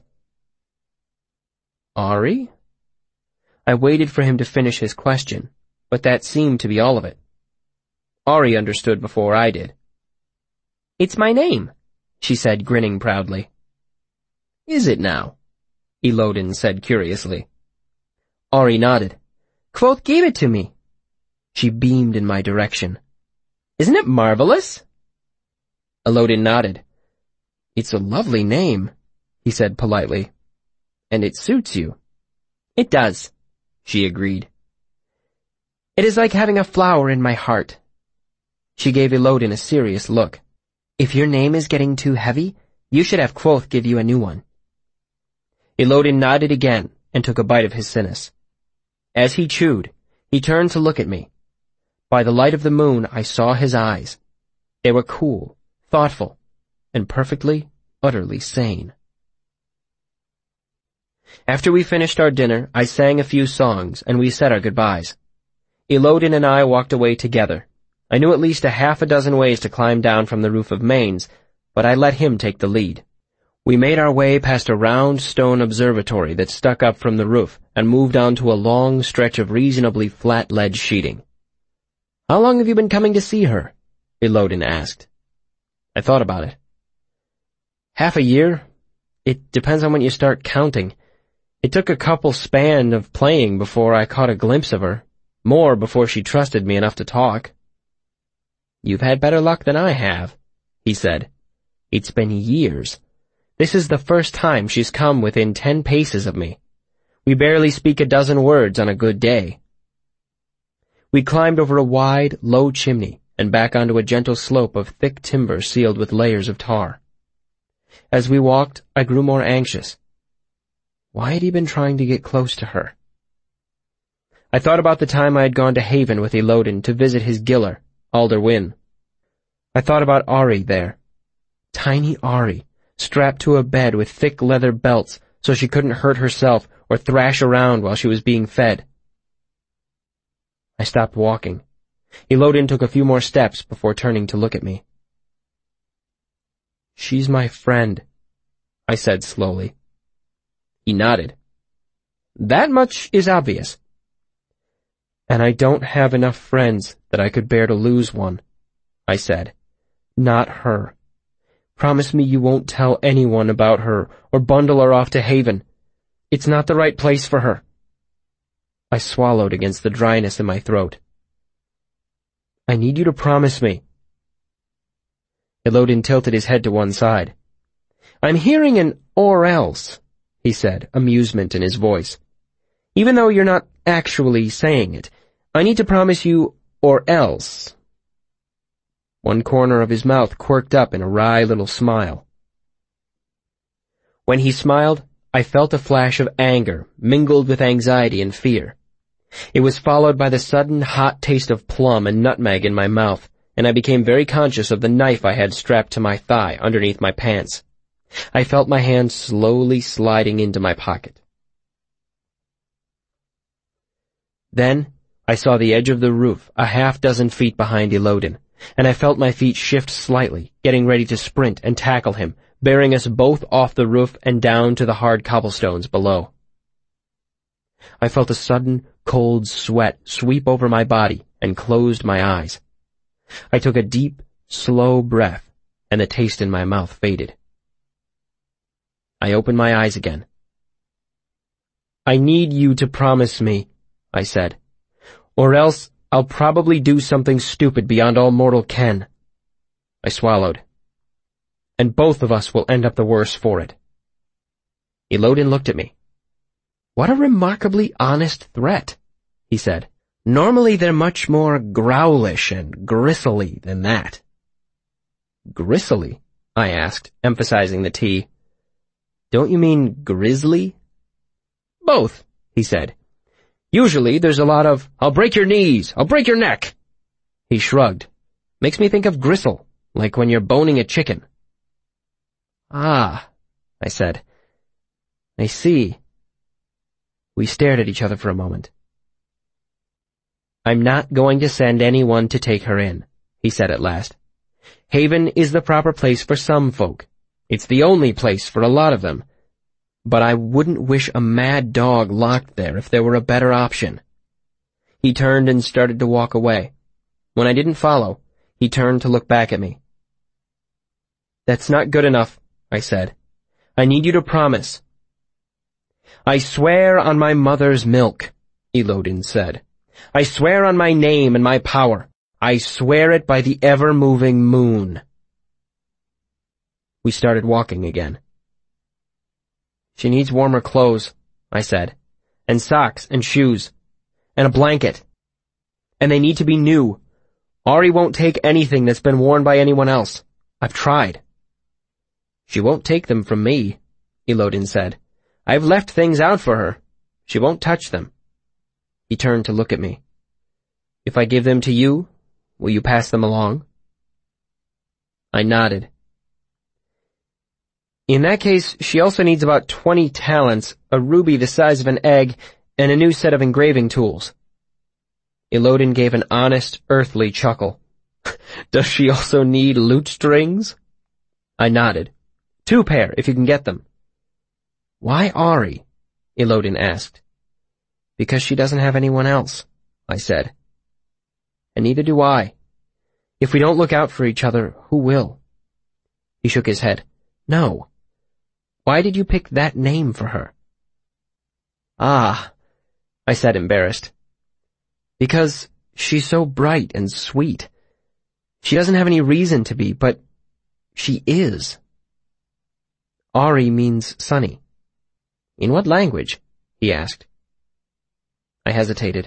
"Ari?" I waited for him to finish his question, but that seemed to be all of it. Ari understood before I did. "It's my name," she said, grinning proudly. "Is it now?" Elodin said curiously. Ari nodded. "Kvothe gave it to me." She beamed in my direction. "Isn't it marvelous?" Elodin nodded. "It's a lovely name," he said politely. "And it suits you." "It does," she agreed. "It is like having a flower in my heart." She gave Elodin a serious look. "If your name is getting too heavy, you should have Kvothe give you a new one." Elodin nodded again and took a bite of his sinus. As he chewed, he turned to look at me. By the light of the moon, I saw his eyes. They were cool, thoughtful, and perfectly, utterly sane. After we finished our dinner, I sang a few songs, and we said our goodbyes. Elodin and I walked away together. I knew at least a half a dozen ways to climb down from the roof of Mainz, but I let him take the lead. We made our way past a round stone observatory that stuck up from the roof and moved on to a long stretch of reasonably flat ledge sheeting. "How long have you been coming to see her?" Elodin asked. I thought about it. "Half a year. It depends on when you start counting. It took a couple span of playing before I caught a glimpse of her, more before she trusted me enough to talk." "You've had better luck than I have," he said. "It's been years. This is the first time she's come within ten paces of me. We barely speak a dozen words on a good day." We climbed over a wide, low chimney and back onto a gentle slope of thick timber sealed with layers of tar. As we walked, I grew more anxious. Why had he been trying to get close to her? I thought about the time I had gone to Haven with Elodin to visit his giller, Alder Wynn. I thought about Ari there. Tiny Ari, strapped to a bed with thick leather belts so she couldn't hurt herself or thrash around while she was being fed. I stopped walking. Elodin took a few more steps before turning to look at me. "She's my friend," I said slowly. He nodded. "That much is obvious." "And I don't have enough friends that I could bear to lose one," I said. "Not her. Promise me you won't tell anyone about her or bundle her off to Haven. It's not the right place for her." I swallowed against the dryness in my throat. "I need you to promise me." Elodin tilted his head to one side. "I'm hearing an or else," he said, amusement in his voice. "Even though you're not actually saying it, I need to promise you or else." One corner of his mouth quirked up in a wry little smile. When he smiled, I felt a flash of anger mingled with anxiety and fear. It was followed by the sudden hot taste of plum and nutmeg in my mouth, and I became very conscious of the knife I had strapped to my thigh underneath my pants. I felt my hand slowly sliding into my pocket. Then I saw the edge of the roof a half dozen feet behind Elodin, and I felt my feet shift slightly, getting ready to sprint and tackle him, bearing us both off the roof and down to the hard cobblestones below. I felt a sudden, cold sweat sweep over my body and closed my eyes. I took a deep, slow breath, and the taste in my mouth faded. I opened my eyes again. "I need you to promise me," I said, "or else I'll probably do something stupid beyond all mortal ken." I swallowed. "And both of us will end up the worse for it." Elodin looked at me. "What a remarkably honest threat," he said. "Normally they're much more growlish and gristly than that." "Gristly?" I asked, emphasizing the T. "Don't you mean grizzly?" "Both," he said. "Usually there's a lot of, 'I'll break your knees, I'll break your neck.'" He shrugged. "Makes me think of gristle, like when you're boning a chicken." "Ah," I said. "I see." We stared at each other for a moment. "I'm not going to send anyone to take her in," he said at last. "Haven is the proper place for some folk. It's the only place for a lot of them. But I wouldn't wish a mad dog locked there if there were a better option." He turned and started to walk away. When I didn't follow, he turned to look back at me. "That's not good enough," I said. "I need you to promise." "I swear on my mother's milk," Elodin said. "I swear on my name and my power. I swear it by the ever-moving moon." We started walking again. "She needs warmer clothes," I said, "and socks and shoes, and a blanket. And they need to be new. Ari won't take anything that's been worn by anyone else. I've tried." "She won't take them from me," Elodin said. "I've left things out for her. She won't touch them." He turned to look at me. "If I give them to you, will you pass them along?" I nodded. "In that case, she also needs about twenty talents, a ruby the size of an egg, and a new set of engraving tools." Elodin gave an honest, earthly chuckle. "Does she also need lute strings?" I nodded. "Two pair, if you can get them." "Why Ari?" Elodin asked. "Because she doesn't have anyone else," I said. "And neither do I. If we don't look out for each other, who will?" He shook his head. "No. Why did you pick that name for her?" "Ah," I said, embarrassed. "Because she's so bright and sweet. She doesn't have any reason to be, but she is." "Ari means sunny." "In what language?" he asked. I hesitated.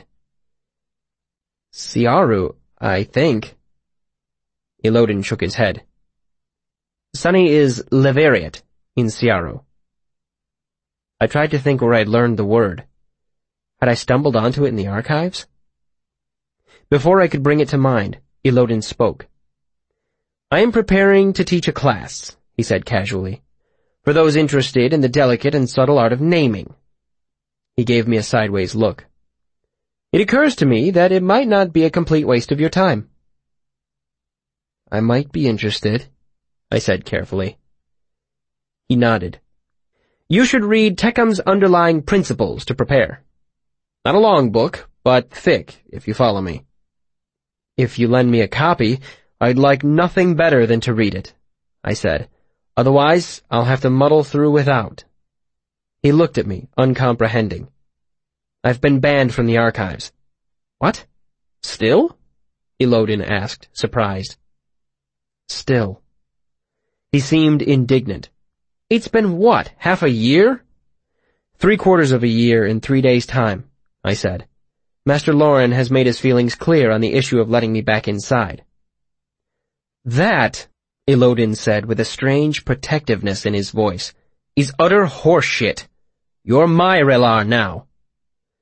"Siaru, I think." Elodin shook his head. "Sunny is Levariat in Siaru." I tried to think where I'd learned the word. Had I stumbled onto it in the archives? Before I could bring it to mind, Elodin spoke. "I am preparing to teach a class," he said casually, "for those interested in the delicate and subtle art of naming." He gave me a sideways look. "It occurs to me that it might not be a complete waste of your time." "I might be interested," I said carefully. He nodded. "You should read Teckham's Underlying Principles to prepare. Not a long book, but thick, if you follow me." "If you lend me a copy, I'd like nothing better than to read it," I said. "Otherwise, I'll have to muddle through without." He looked at me, uncomprehending. "I've been banned from the archives." "What? Still?" Elodin asked, surprised. "Still." He seemed indignant. "It's been what, half a year?" Three quarters of a year in three days' time," I said. "Master Loren has made his feelings clear on the issue of letting me back inside." "That," Elodin said with a strange protectiveness in his voice, "is utter horseshit. You're my Relar now."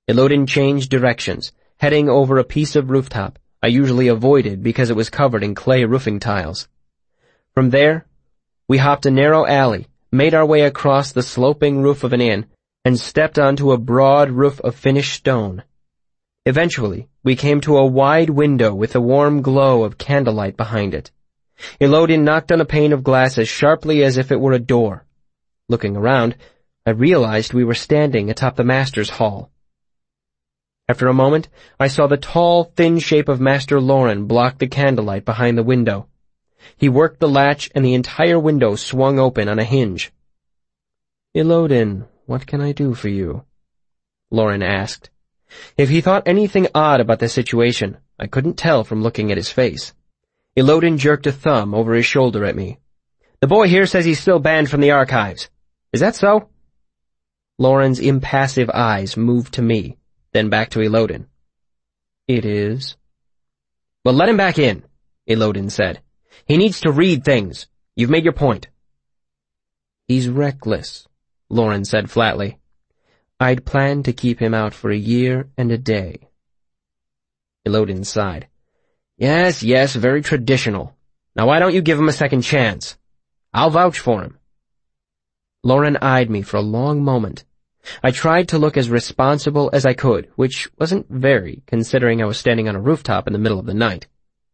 Ilodin changed directions, heading over a piece of rooftop I usually avoided because it was covered in clay roofing tiles. From there, we hopped a narrow alley, made our way across the sloping roof of an inn, and stepped onto a broad roof of finished stone. Eventually, we came to a wide window with a warm glow of candlelight behind it. Ilodin knocked on a pane of glass as sharply as if it were a door. Looking around, I realized we were standing atop the master's hall. After a moment, I saw the tall, thin shape of Master Loren block the candlelight behind the window. He worked the latch and the entire window swung open on a hinge. "Ilodin, what can I do for you?" Loren asked. If he thought anything odd about the situation, I couldn't tell from looking at his face. Ilodin jerked a thumb over his shoulder at me. "The boy here says he's still banned from the archives. Is that so?" Loren's impassive eyes moved to me, then back to Ilodin. "It is." "Well, let him back in," Ilodin said. "He needs to read things. You've made your point." "He's reckless," Loren said flatly. "I'd planned to keep him out for a year and a day." Ilodin sighed. Yes, yes, very traditional. Now why don't you give him a second chance? I'll vouch for him." Loren eyed me for a long moment. I tried to look as responsible as I could, which wasn't very, considering I was standing on a rooftop in the middle of the night.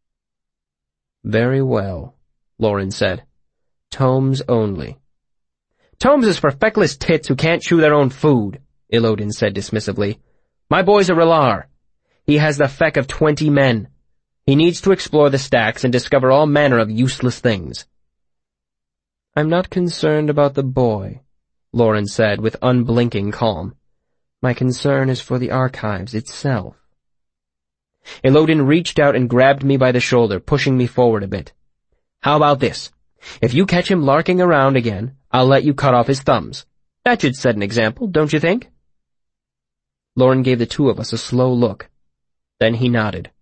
"Very well," Loren said. "Tomes only." "Tomes is for feckless tits who can't chew their own food," Ilodin said dismissively. "My boy's a Relar. He has the feck of twenty men. He needs to explore the stacks and discover all manner of useless things." "I'm not concerned about the boy," Loren said with unblinking calm. "My concern is for the archives itself." Ilodin reached out and grabbed me by the shoulder, pushing me forward a bit. "How about this? If you catch him larking around again, I'll let you cut off his thumbs. That should set an example, don't you think?" Loren gave the two of us a slow look. Then he nodded.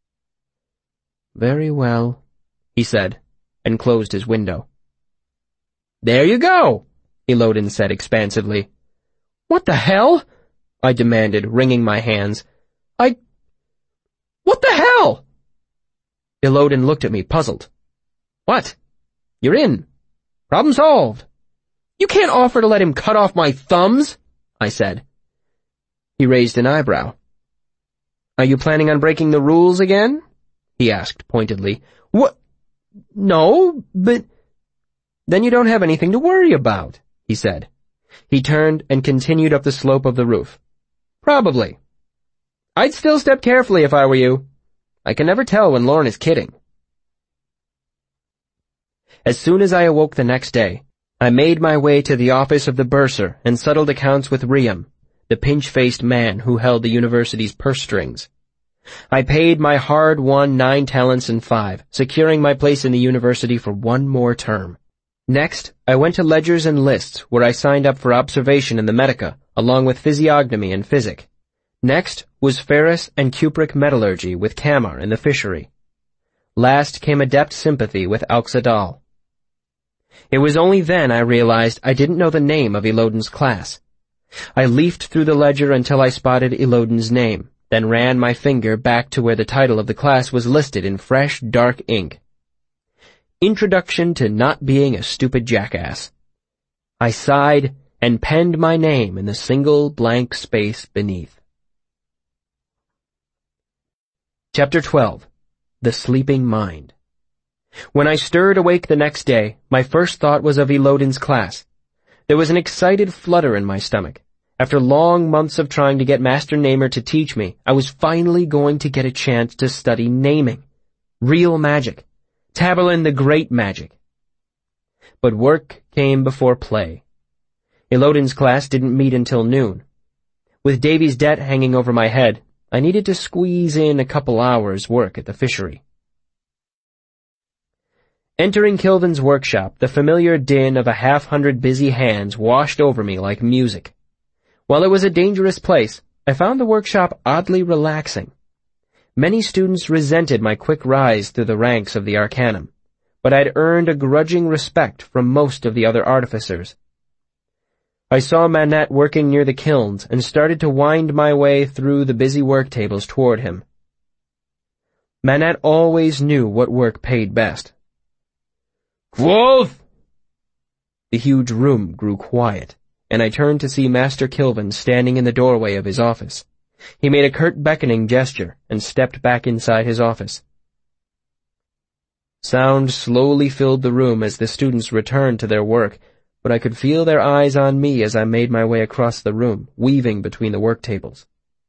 "Very well," he said, and closed his window. "There you go," Ilodin said expansively. "What the hell?" I demanded, wringing my hands. I... What the hell?" Ilodin looked at me, puzzled. "What? You're in. Problem solved." "You can't offer to let him cut off my thumbs," I said. He raised an eyebrow. "Are you planning on breaking the rules again?" he asked pointedly. "What? No, but—" "Then you don't have anything to worry about," he said. He turned and continued up the slope of the roof. "Probably. I'd still step carefully if I were you. I can never tell when Loren is kidding." As soon as I awoke the next day, I made my way to the office of the bursar and settled accounts with Riam, the pinch-faced man who held the university's purse strings. I paid my hard-won nine talents and five, securing my place in the university for one more term. Next, I went to ledgers and lists, where I signed up for observation in the Medica, along with physiognomy and physic. Next was ferrous and cupric metallurgy with Kamar in the fishery. Last came adept sympathy with Alxadal. It was only then I realized I didn't know the name of Ilodin's class. I leafed through the ledger until I spotted Ilodin's name, then ran my finger back to where the title of the class was listed in fresh, dark ink. Introduction to Not Being a Stupid Jackass. I sighed and penned my name in the single blank space beneath. Chapter twelve. The Sleeping Mind. When I stirred awake the next day, my first thought was of Ilodin's class. There was an excited flutter in my stomach. After long months of trying to get Master Namer to teach me, I was finally going to get a chance to study naming. Real magic. Taborlin the Great magic. But work came before play. Ilodin's class didn't meet until noon. With Davy's debt hanging over my head, I needed to squeeze in a couple hours' work at the fishery. Entering Kilvin's workshop, the familiar din of a half-hundred busy hands washed over me like music. While it was a dangerous place, I found the workshop oddly relaxing. Many students resented my quick rise through the ranks of the Arcanum, but I'd earned a grudging respect from most of the other artificers. I saw Manette working near the kilns and started to wind my way through the busy work tables toward him. Manette always knew what work paid best. Kvothe! The huge room grew quiet, and I turned to see Master Kilvin standing in the doorway of his office. He made a curt beckoning gesture and stepped back inside his office. Sound slowly filled the room as the students returned to their work, but I could feel their eyes on me as I made my way across the room, weaving between the work tables.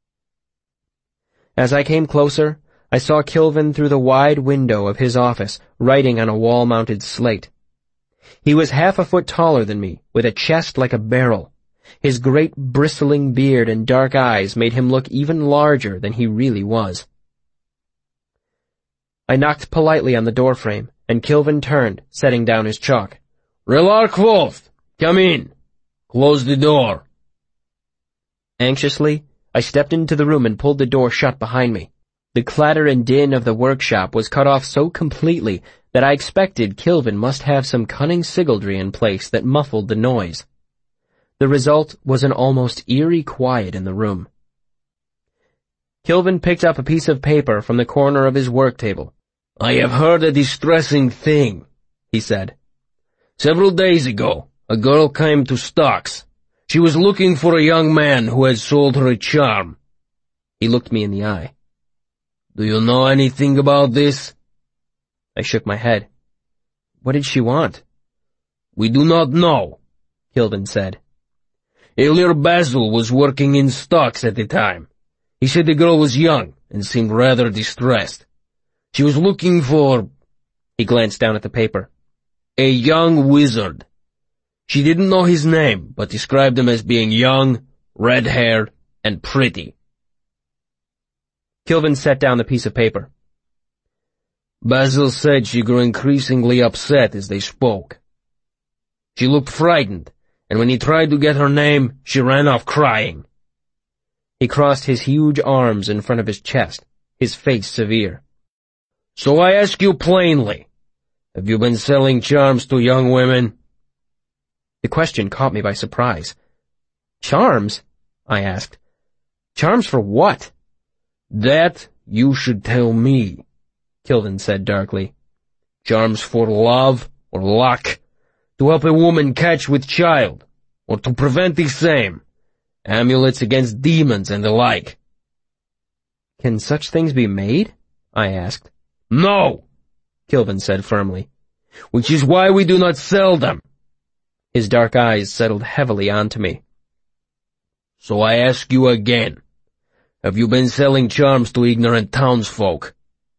As I came closer, I saw Kilvin through the wide window of his office, writing on a wall-mounted slate. He was half a foot taller than me, with a chest like a barrel. His great bristling beard and dark eyes made him look even larger than he really was. I knocked politely on the doorframe, and Kilvin turned, setting down his chalk. Relar Kvothe, come in. Close the door. Anxiously, I stepped into the room and pulled the door shut behind me. The clatter and din of the workshop was cut off so completely that I expected Kilvin must have some cunning sigildry in place that muffled the noise. The result was an almost eerie quiet in the room. Kilvin picked up a piece of paper from the corner of his work table. I have heard a distressing thing, he said. Several days ago, a girl came to Stocks. She was looking for a young man who had sold her a charm. He looked me in the eye. Do you know anything about this? I shook my head. What did she want? We do not know, Kilvin said. Ilir Basil was working in Stocks at the time. He said the girl was young and seemed rather distressed. She was looking for, he glanced down at the paper, a young wizard. She didn't know his name, but described him as being young, red-haired, and pretty. Kilvin set down the piece of paper. Basil said she grew increasingly upset as they spoke. She looked frightened, and when he tried to get her name, she ran off crying. He crossed his huge arms in front of his chest, his face severe. So I ask you plainly, have you been selling charms to young women? The question caught me by surprise. Charms? I asked. Charms for what? That you should tell me, Kilvin said darkly. Charms for love or luck, to help a woman catch with child, or to prevent the same, amulets against demons and the like. Can such things be made? I asked. No, Kilvin said firmly, which is why we do not sell them. His dark eyes settled heavily onto me. So I ask you again, have you been selling charms to ignorant townsfolk?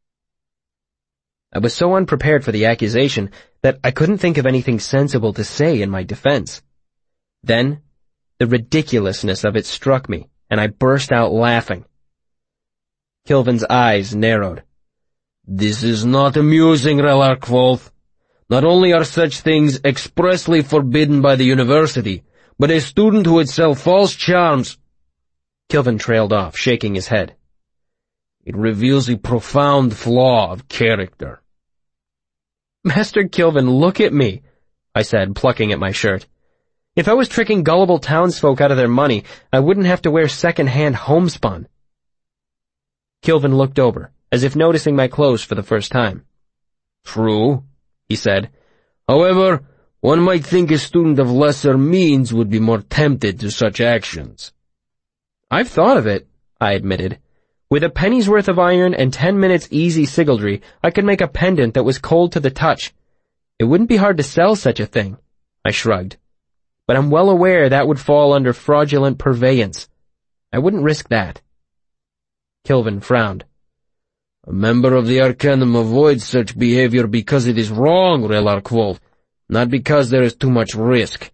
I was so unprepared for the accusation that I couldn't think of anything sensible to say in my defense. Then, the ridiculousness of it struck me, and I burst out laughing. Kilvin's eyes narrowed. This is not amusing, Relar Kvothe. Not only are such things expressly forbidden by the university, but a student who would sell false charms— Kilvin trailed off, shaking his head. It reveals a profound flaw of character. Master Kilvin, look at me, I said, plucking at my shirt. If I was tricking gullible townsfolk out of their money, I wouldn't have to wear second-hand homespun. Kilvin looked over, as if noticing my clothes for the first time. True, he said. However, one might think a student of lesser means would be more tempted to such actions. I've thought of it, I admitted. With a penny's worth of iron and ten minutes easy sigildry, I could make a pendant that was cold to the touch. It wouldn't be hard to sell such a thing, I shrugged. But I'm well aware that would fall under fraudulent purveyance. I wouldn't risk that. Kilvin frowned. A member of the Arcanum avoids such behavior because it is wrong, Relar Kvothe, not because there is too much risk.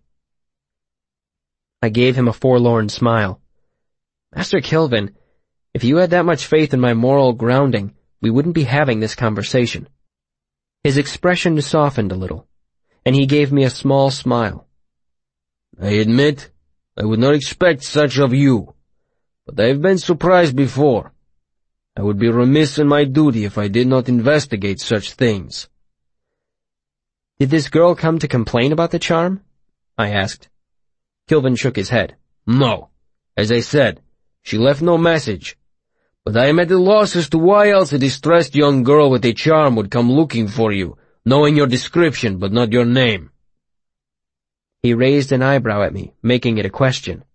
I gave him a forlorn smile. Master Kilvin, if you had that much faith in my moral grounding, we wouldn't be having this conversation. His expression softened a little, and he gave me a small smile. I admit, I would not expect such of you, but I have been surprised before. I would be remiss in my duty if I did not investigate such things. Did this girl come to complain about the charm? I asked. Kilvin shook his head. No. As I said, she left no message. But I am at a loss as to why else a distressed young girl with a charm would come looking for you, knowing your description but not your name. He raised an eyebrow at me, making it a question.